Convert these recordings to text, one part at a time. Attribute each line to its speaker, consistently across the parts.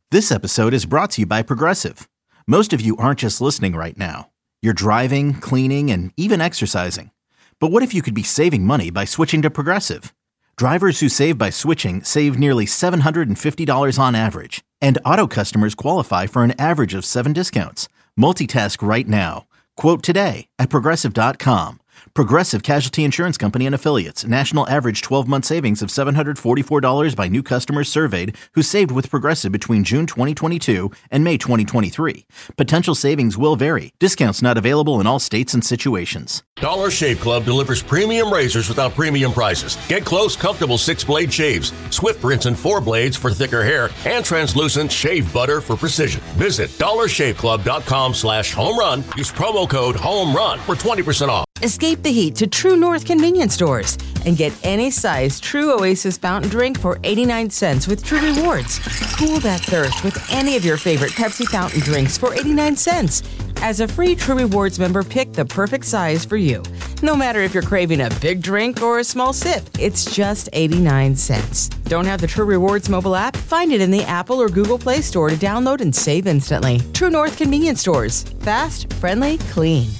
Speaker 1: This episode is brought to you by Progressive. Most of you aren't just listening right now. You're driving, cleaning, and even exercising. But what if you could be saving money by switching to Progressive? Drivers who save by switching save nearly $750 on average. And auto customers qualify for an average of 7 discounts. Multitask right now. Quote today at Progressive.com. Progressive Casualty Insurance Company and Affiliates. National average 12-month savings of $744 by new customers surveyed who saved with Progressive between June 2022 and May 2023. Potential savings will vary. Discounts not available in all states and situations.
Speaker 2: Dollar Shave Club delivers premium razors without premium prices. Get close, comfortable 6-blade shaves, swift rinse and 4 blades for thicker hair, and translucent shave butter for precision. Visit dollarshaveclub.com/home-run. Use promo code HOME-RUN for 20% off.
Speaker 3: Escape the heat to True North convenience stores and get any size True Oasis fountain drink for 89 cents with True Rewards. Cool that thirst with any of your favorite Pepsi fountain drinks for 89 cents. As a free True Rewards member, pick the perfect size for you. No matter if you're craving a big drink or a small sip, it's just 89 cents. Don't have the True Rewards mobile app? Find it in the Apple or Google Play Store to download and save instantly. True North convenience stores. Fast, friendly, clean.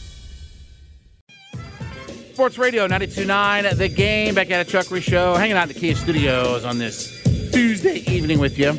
Speaker 4: Sports Radio 92.9, The Game, back at a Chuck Reese Show, hanging out in the Kia Studios on this Tuesday evening with you.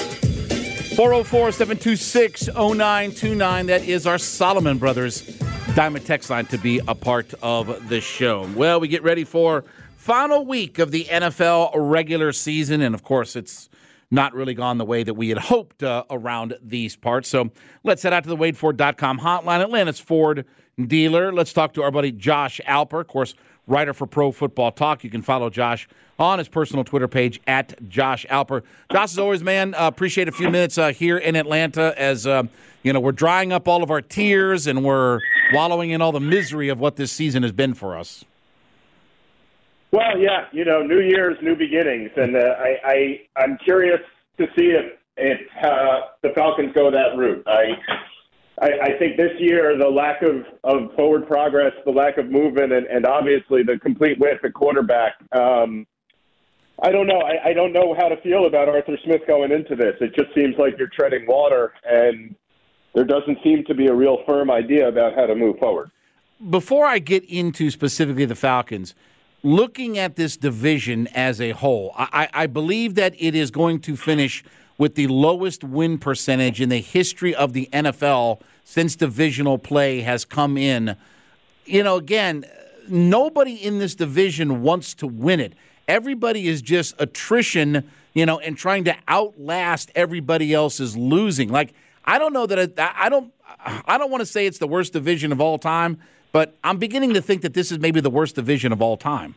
Speaker 4: 404-726-0929, that is our Solomon Brothers Diamond text line to be a part of the show. Well, we get ready for final week of the NFL regular season, and of course it's not really gone the way that we had hoped around these parts. So let's head out to the WadeFord.com hotline, Atlanta's Ford dealer. Let's talk to our buddy Josh Alper, of course, writer for Pro Football Talk. You can follow Josh on his personal Twitter page at Josh Alper. Josh, as always, man, appreciate a few minutes here in Atlanta as we're drying up all of our tears and we're wallowing in all the misery of what this season has been for us.
Speaker 5: Well, yeah, New Year's, new beginnings, and I'm curious to see if the Falcons go that route. I think this year the lack of forward progress, the lack of movement, and obviously the complete whiff at quarterback. I don't know. I don't know how to feel about Arthur Smith going into this. It just seems like you're treading water, and there doesn't seem to be a real firm idea about how to move forward.
Speaker 4: Before I get into specifically the Falcons, looking at this division as a whole, I believe that it is going to finish with the lowest win percentage in the history of the NFL since divisional play has come in. Again, nobody in this division wants to win it. Everybody is just attrition, and trying to outlast everybody else's losing. Like, I don't know that I don't want to say it's the worst division of all time, but I'm beginning to think that this is maybe the worst division of all time.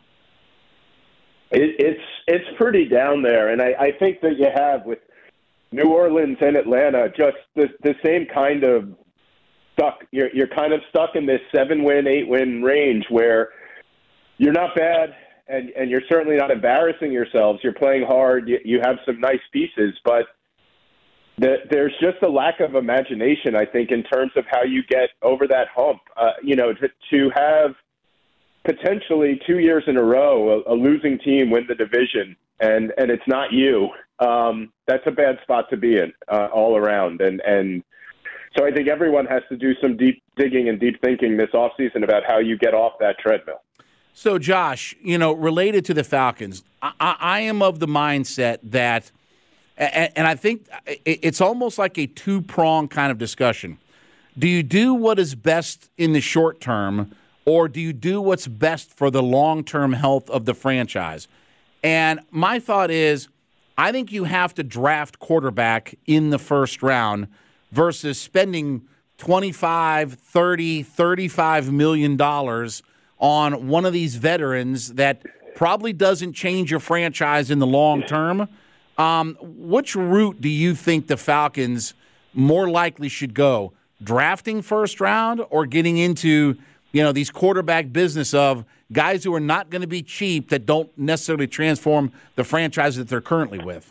Speaker 5: It's pretty down there, and I think that you have with New Orleans and Atlanta just the same kind of stuck. You're kind of stuck in this 7-win, 8-win range where you're not bad and you're certainly not embarrassing yourselves. You're playing hard. You have some nice pieces, but there's just a lack of imagination, I think, in terms of how you get over that hump. To have potentially 2 years in a row a losing team win the division, and it's not you. That's a bad spot to be in all around. And so I think everyone has to do some deep digging and deep thinking this offseason about how you get off that treadmill.
Speaker 4: So, Josh, related to the Falcons, I am of the mindset that, and I think it's almost like a two-pronged kind of discussion. Do you do what is best in the short term, or do you do what's best for the long-term health of the franchise? And my thought is, I think you have to draft quarterback in the first round versus spending $25, $30, $35 million on one of these veterans that probably doesn't change your franchise in the long term. Which route do you think the Falcons more likely should go? Drafting first round or getting into, these quarterback business of guys who are not going to be cheap that don't necessarily transform the franchise that they're currently with?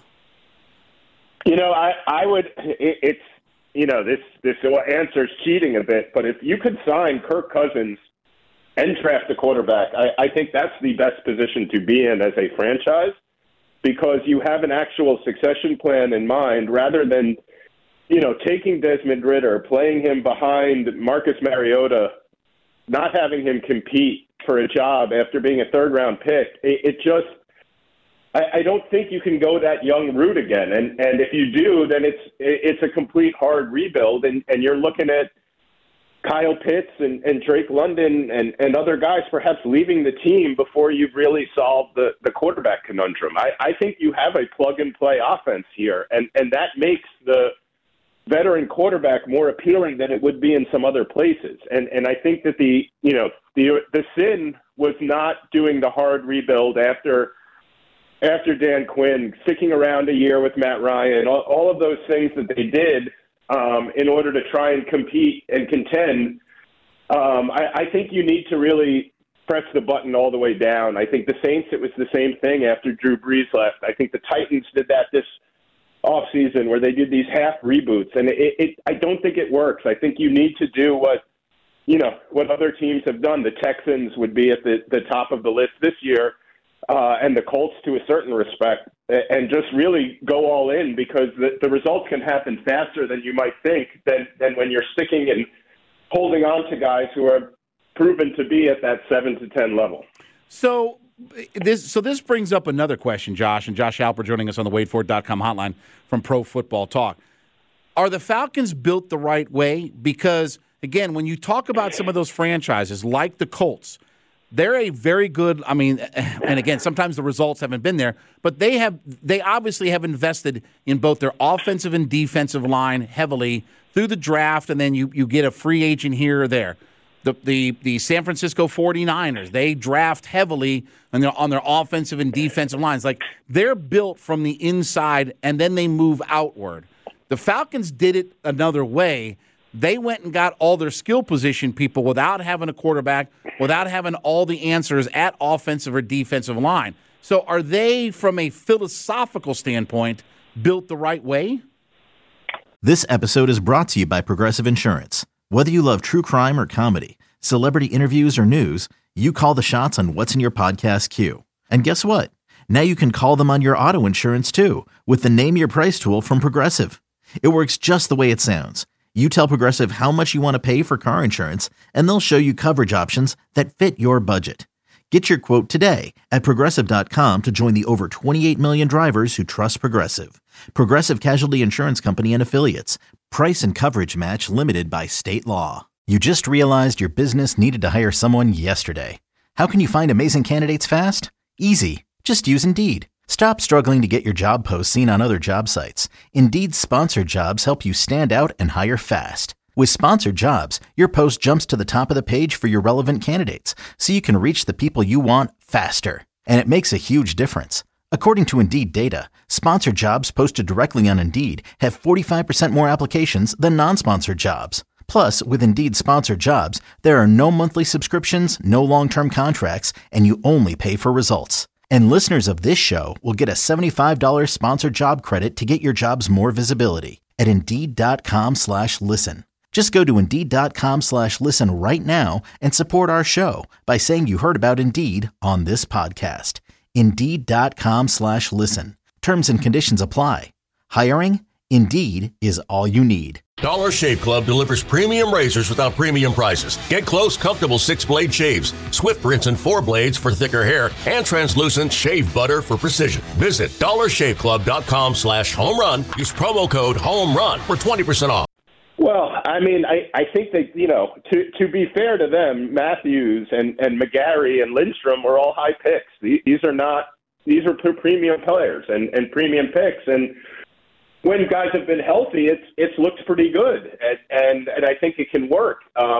Speaker 5: I would – it's this answer's cheating a bit, but if you could sign Kirk Cousins and draft a quarterback, I think that's the best position to be in as a franchise. because you have an actual succession plan in mind rather than, taking Desmond Ridder, playing him behind Marcus Mariota, not having him compete for a job after being a third-round pick. I don't think you can go that young route again. And if you do, then it's a complete hard rebuild, and you're looking at Kyle Pitts and Drake London and other guys perhaps leaving the team before you've really solved the quarterback conundrum. I think you have a plug-and-play offense here, and that makes the veteran quarterback more appealing than it would be in some other places. And I think that the sin was not doing the hard rebuild after Dan Quinn, sticking around a year with Matt Ryan, all of those things that they did in order to try and compete and contend. I think you need to really press the button all the way down. I think the Saints, it was the same thing after Drew Brees left. I think the Titans did that this offseason where they did these half reboots, and I don't think it works. I think you need to do what other teams have done. The Texans would be at the top of the list this year, and the Colts to a certain respect, and just really go all in, because the results can happen faster than you might think than when you're sticking and holding on to guys who are proven to be at that 7 to 10 level.
Speaker 4: So this brings up another question, Josh, and Josh Halper joining us on the WadeFord.com hotline from Pro Football Talk. Are the Falcons built the right way? Because, again, when you talk about some of those franchises like the Colts, they're a very good, and again, sometimes the results haven't been there, but they obviously have invested in both their offensive and defensive line heavily through the draft, and then you get a free agent here or there. The San Francisco 49ers, they draft heavily on their offensive and defensive lines. Like, they're built from the inside, and then they move outward. The Falcons did it another way. They went and got all their skill position people without having a quarterback, without having all the answers at offensive or defensive line. So are they, from a philosophical standpoint, built the right way?
Speaker 1: This episode is brought to you by Progressive Insurance. Whether you love true crime or comedy, celebrity interviews or news, you call the shots on what's in your podcast queue. And guess what? Now you can call them on your auto insurance too with the Name Your Price tool from Progressive. It works just the way it sounds. You tell Progressive how much you want to pay for car insurance, and they'll show you coverage options that fit your budget. Get your quote today at Progressive.com to join the over 28 million drivers who trust Progressive. Progressive Casualty Insurance Company and Affiliates. Price and coverage match limited by state law. You just realized your business needed to hire someone yesterday. How can you find amazing candidates fast? Easy. Just use Indeed. Stop struggling to get your job posts seen on other job sites. Indeed's sponsored jobs help you stand out and hire fast. With sponsored jobs, your post jumps to the top of the page for your relevant candidates, so you can reach the people you want faster. And it makes a huge difference. According to Indeed data, sponsored jobs posted directly on Indeed have 45% more applications than non-sponsored jobs. Plus, with Indeed sponsored jobs, there are no monthly subscriptions, no long-term contracts, and you only pay for results. And listeners of this show will get a $75 sponsored job credit to get your jobs more visibility at Indeed.com/listen. Just go to Indeed.com/listen right now and support our show by saying you heard about Indeed on this podcast. Indeed.com/listen. Terms and conditions apply. Hiring? Indeed is all you need.
Speaker 2: Dollar Shave Club delivers premium razors without premium prices. Get close, comfortable 6-blade shaves, Swift rinse and 4 blades for thicker hair, and translucent shave butter for precision. Visit dollarshaveclub.com/home-run. Use promo code HOME-RUN for 20% off.
Speaker 5: Well, I think that, to be fair to them, Matthews and McGarry and Lindstrom were all high picks. These are premium players and premium picks. And when guys have been healthy, it's looked pretty good, and I think it can work. I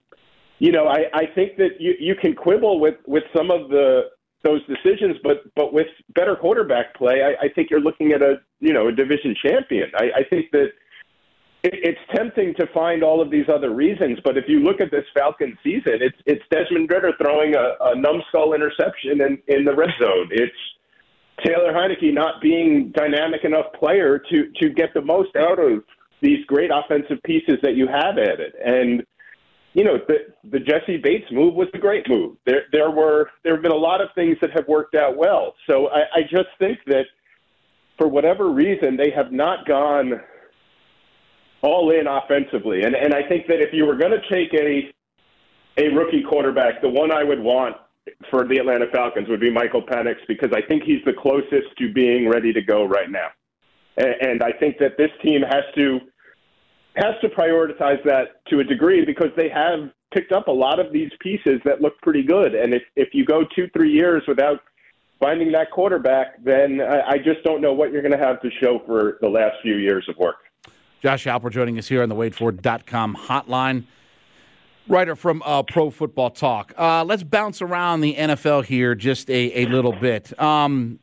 Speaker 5: think that you can quibble with some of those decisions, but with better quarterback play, I think you're looking at a division champion. I think that it's tempting to find all of these other reasons, but if you look at this Falcons season, it's Desmond Ridder throwing a numbskull interception in the red zone. It's Taylor Heineke not being dynamic enough player to get the most out of these great offensive pieces that you have added. And, the Jesse Bates move was a great move. There have been a lot of things that have worked out well. So I just think that for whatever reason, they have not gone all in offensively. And I think that if you were going to take a rookie quarterback, the one I would want for the Atlanta Falcons would be Michael Penix, because I think he's the closest to being ready to go right now. And I think that this team has to prioritize that to a degree, because they have picked up a lot of these pieces that look pretty good. And if you go 2-3 years without finding that quarterback, then I just don't know what you're going to have to show for the last few years of work.
Speaker 4: Josh Alper joining us here on the WadeFord.com hotline, writer from Pro Football Talk. Let's bounce around the NFL here just a little bit. When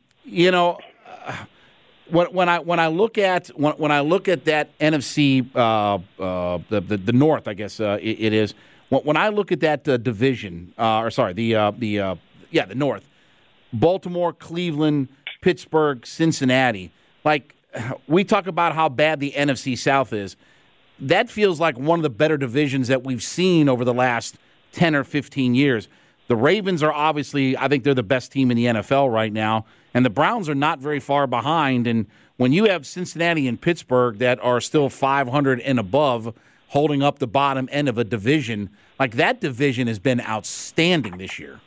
Speaker 4: I look at that NFC, the North, I guess it is. When I look at that division, the North, Baltimore, Cleveland, Pittsburgh, Cincinnati. Like, we talk about how bad the NFC South is. That feels like one of the better divisions that we've seen over the last 10 or 15 years. The Ravens are obviously, I think they're the best team in the NFL right now, and the Browns are not very far behind. And when you have Cincinnati and Pittsburgh that are still 500 and above, holding up the bottom end of a division, like, that division has been outstanding this year.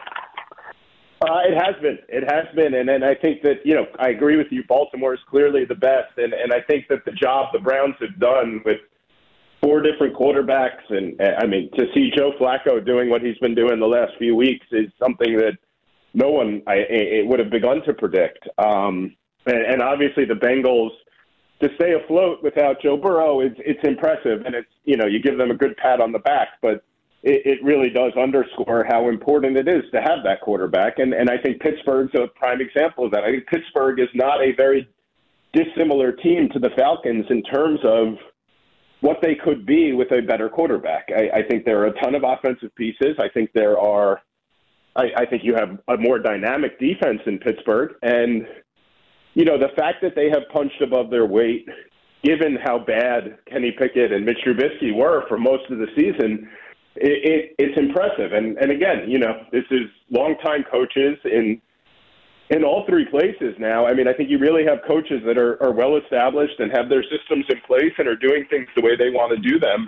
Speaker 5: It has been. And I think that, I agree with you. Baltimore is clearly the best. And I think that the job the Browns have done with 4 different quarterbacks, and I mean, to see Joe Flacco doing what he's been doing the last few weeks is something that no one it would have begun to predict. And obviously the Bengals, to stay afloat without Joe Burrow, it's impressive. And it's, you give them a good pat on the back, but it really does underscore how important it is to have that quarterback. And I think Pittsburgh's a prime example of that. I think Pittsburgh is not a very dissimilar team to the Falcons in terms of what they could be with a better quarterback. I think there are a ton of offensive pieces. I think I think you have a more dynamic defense in Pittsburgh. And, the fact that they have punched above their weight, given how bad Kenny Pickett and Mitch Trubisky were for most of the season, it's impressive. And again, this is longtime coaches in all 3 places now. I mean, I think you really have coaches that are well established and have their systems in place and are doing things the way they want to do them.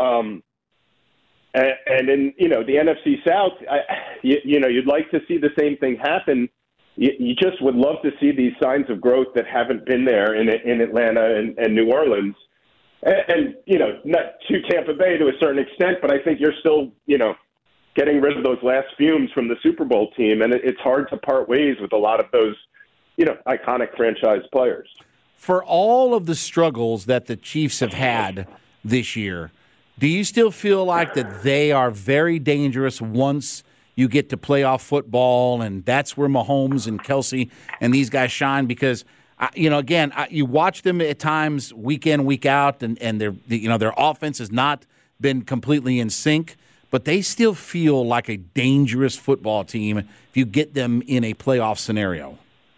Speaker 5: And in, the NFC South, you'd like to see the same thing happen. You just would love to see these signs of growth that haven't been there in Atlanta and New Orleans. And, not to Tampa Bay to a certain extent, but I think you're still, getting rid of those last fumes from the Super Bowl team. And it's hard to part ways with a lot of those, iconic franchise players.
Speaker 4: For all of the struggles that the Chiefs have had this year, do you still feel like that they are very dangerous once you get to playoff football, and that's where Mahomes and Kelsey and these guys shine? Because you watch them at times week in, week out, and their offense has not been completely in sync, but they still feel like a dangerous football team if you get them in a playoff scenario.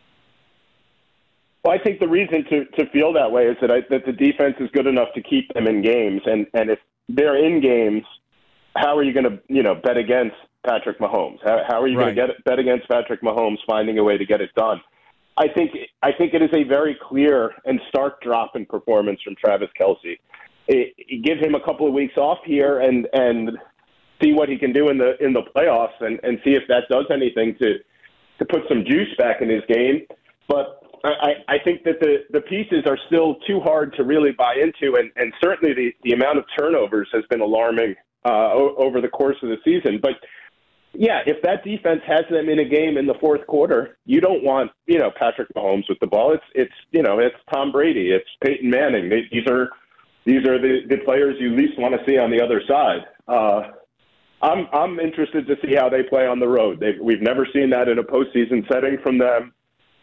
Speaker 5: Well, I think the reason to feel that way is that the defense is good enough to keep them in games, and if they're in games, how are you going to bet against Patrick Mahomes? How are you going to bet against Patrick Mahomes finding a way to get it done? I think it is a very clear and stark drop in performance from Travis Kelce. Give him a couple of weeks off here and see what he can do in the playoffs and see if that does anything to put some juice back in his game. But I think that the pieces are still too hard to really buy into, and certainly the amount of turnovers has been alarming over the course of the season. But yeah, if that defense has them in a game in the fourth quarter, you don't want, Patrick Mahomes with the ball. It's Tom Brady. It's Peyton Manning. These are the players you least want to see on the other side. I'm interested to see how they play on the road. We've never seen that in a postseason setting from them.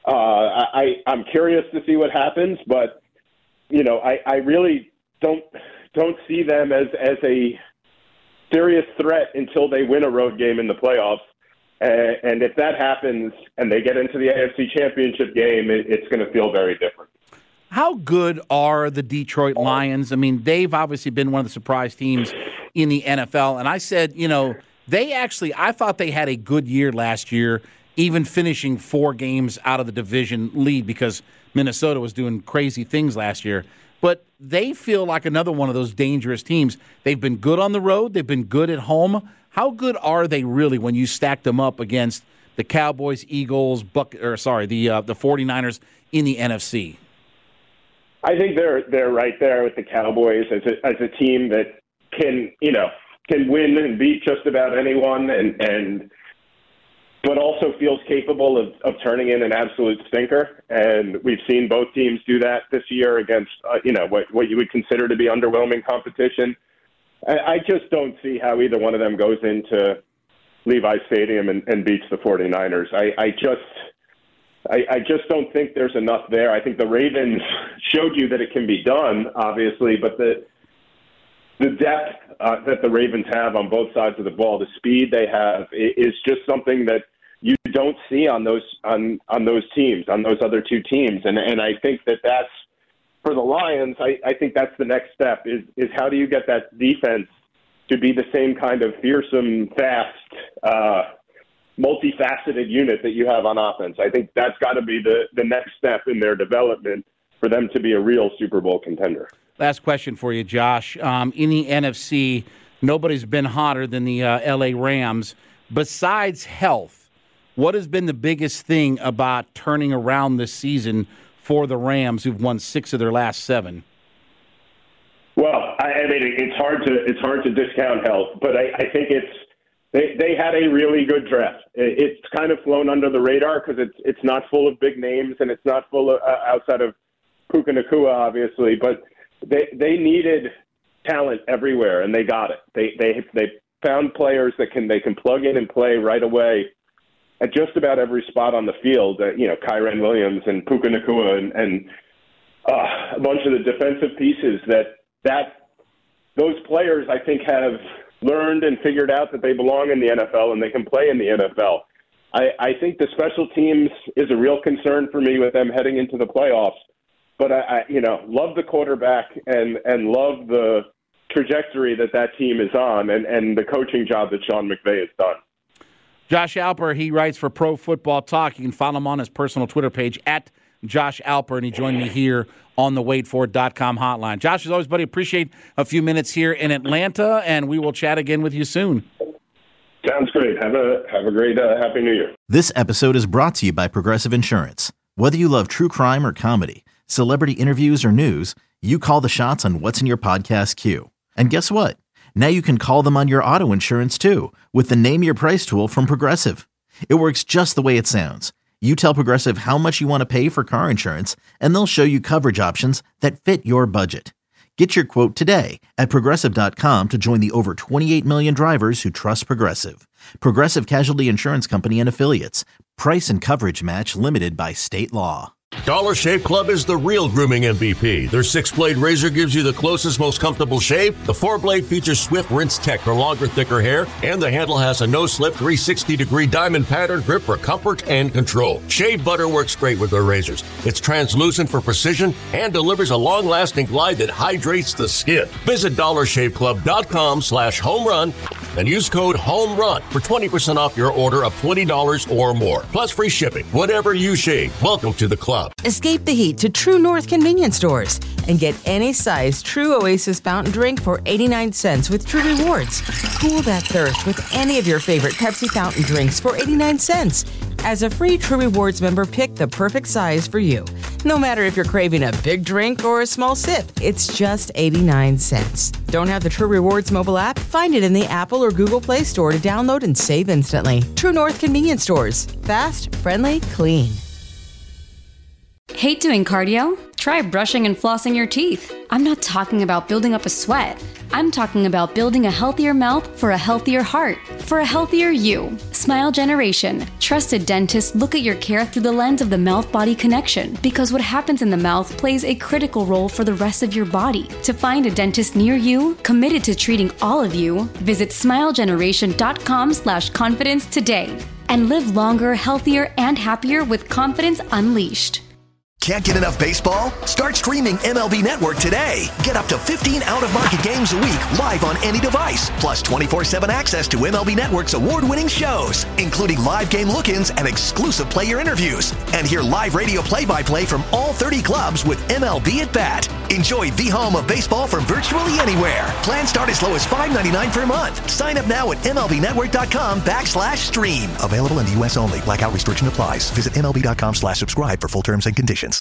Speaker 5: I'm curious to see what happens, but I really don't see them as a serious threat until they win a road game in the playoffs. And if that happens and they get into the AFC Championship game, it's going to feel very different.
Speaker 4: How good are the Detroit Lions? I mean, they've obviously been one of the surprise teams in the NFL. And I said, I thought they had a good year last year, even finishing 4 games out of the division lead because Minnesota was doing crazy things last year. But they feel like another one of those dangerous teams. They've been good on the road. They've been good at home. How good are they really when you stack them up against the Cowboys, Eagles, the 49ers in the NFC?
Speaker 5: I think they're right there with the Cowboys as a team that can win and beat just about anyone, but also feels capable of turning in an absolute stinker. And we've seen both teams do that this year against what you would consider to be underwhelming competition. I just don't see how either one of them goes into Levi's Stadium and beats the 49ers. I just don't think there's enough there. I think the Ravens showed you that it can be done, obviously, but the depth that the Ravens have on both sides of the ball, the speed they have, is just something that you don't see on those teams, on those other two teams. And I think that's for the Lions. I think that's the next step is how do you get that defense to be the same kind of fearsome, fast, multifaceted unit that you have on offense. I think that's got to be the next step in their development for them to be a real Super Bowl contender.
Speaker 4: Last question for you, Josh. In the NFC, nobody's been hotter than the L.A. Rams. Besides health, what has been the biggest thing about turning around this season for the Rams, who've won 6 of their last 7?
Speaker 5: Well, I mean, it's hard to discount health, but I think they had a really good draft. It's kind of flown under the radar because it's not full of big names and it's not full of outside of Puka Nacua, obviously, but they needed talent everywhere, and they got it. They found players that they can plug in and play right away at just about every spot on the field. Kyren Williams and Puka Nacua and a bunch of the defensive pieces that those players, I think, have learned and figured out that they belong in the NFL and they can play in the NFL. I think the special teams is a real concern for me with them heading into the playoffs. But I love the quarterback and love the trajectory that team is on and the coaching job that Sean McVay has done.
Speaker 4: Josh Alper, he writes for Pro Football Talk. You can follow him on his personal Twitter page at Josh Alper, and he joined me here on the WadeFord.com hotline. Josh, as always, buddy, appreciate a few minutes here in Atlanta, and we will chat again with you soon.
Speaker 5: Sounds great. Have a great Happy New Year.
Speaker 1: This episode is brought to you by Progressive Insurance. Whether you love true crime or comedy, celebrity interviews or news, you call the shots on what's in your podcast queue. And guess what? Now you can call them on your auto insurance too with the Name Your Price tool from Progressive. It works just the way it sounds. You tell Progressive how much you want to pay for car insurance, and they'll show you coverage options that fit your budget. Get your quote today at Progressive.com to join the over 28 million drivers who trust Progressive. Progressive Casualty Insurance Company and Affiliates. Price and coverage match limited by state law.
Speaker 2: Dollar Shave Club is the real grooming MVP. Their 6-blade razor gives you the closest, most comfortable shave. The 4-blade features Swift Rinse Tech for longer, thicker hair, and the handle has a no-slip 360-degree diamond pattern grip for comfort and control. Shave butter works great with their razors. It's translucent for precision and delivers a long-lasting glide that hydrates the skin. Visit DollarShaveClub.com/homerun and use code HOMERUN for 20% off your order of $20 or more. Plus free shipping. Whatever you shave, welcome to the club.
Speaker 3: Escape the heat to True North convenience stores and get any size True Oasis fountain drink for 89 cents with True Rewards. Cool that thirst with any of your favorite Pepsi fountain drinks for 89 cents. As a free True Rewards member, pick the perfect size for you. No matter if you're craving a big drink or a small sip, it's just 89 cents. Don't have the True Rewards mobile app? Find it in the Apple or Google Play Store to download and save instantly. True North convenience stores. Fast, friendly, clean.
Speaker 6: Hate doing cardio? Try brushing and flossing your teeth. I'm not talking about building up a sweat. I'm talking about building a healthier mouth for a healthier heart, for a healthier you. Smile Generation. Trusted dentists look at your care through the lens of the mouth-body connection because what happens in the mouth plays a critical role for the rest of your body. To find a dentist near you, committed to treating all of you, visit smilegeneration.com/confidence today and live longer, healthier, and happier with confidence unleashed.
Speaker 7: Can't get enough baseball? Start streaming MLB Network today. Get up to 15 out-of-market games a week live on any device, plus 24/7 access to MLB Network's award-winning shows, including live game look-ins and exclusive player interviews. And hear live radio play-by-play from all 30 clubs with MLB at Bat. Enjoy the home of baseball from virtually anywhere. Plans start as low as $5.99 per month. Sign up now at MLBnetwork.com/stream. Available in the U.S. only. Blackout restriction applies. Visit MLB.com/subscribe for full terms and conditions.